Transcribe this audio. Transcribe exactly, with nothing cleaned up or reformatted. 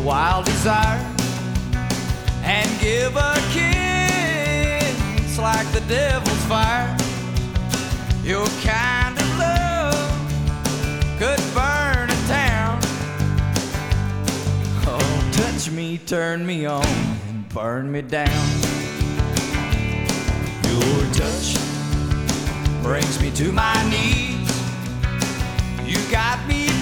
wild desire and give a kiss like the devil's fire. Your kind of love could burn a town. Oh, touch me, turn me on, and burn me down. Your touch brings me to my knees. You got me